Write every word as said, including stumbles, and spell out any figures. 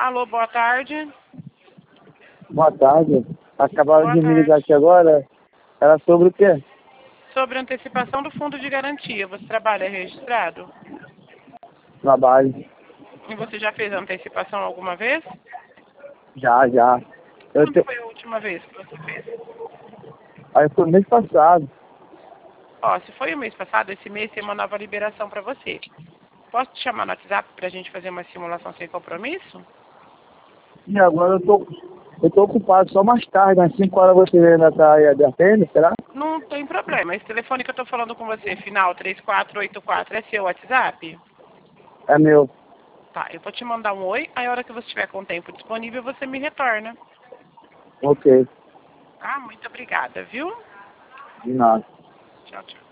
Alô, boa tarde. Boa tarde. Acabaram Boa de me tarde. ligar aqui agora. Era sobre o quê? Sobre antecipação do fundo de garantia. Você trabalha registrado? Trabalho. E você já fez a antecipação alguma vez? Já, já. Eu Quando te... foi a última vez que você fez? Aí foi mês passado. Ó, se foi o mês passado, esse mês tem uma nova liberação para você. Posso te chamar no WhatsApp para a gente fazer uma simulação sem compromisso? E agora eu tô, eu tô ocupado só mais tarde, às cinco horas você ainda tá aí atendendo, será? Não tem problema. Esse telefone que eu tô falando com você, final três quatro oito quatro, é seu WhatsApp? É meu. Tá, eu vou te mandar um oi, aí a hora que você estiver com o tempo disponível, você me retorna. Ok. Tá? Muito obrigada, viu? De nada. Tchau, tchau.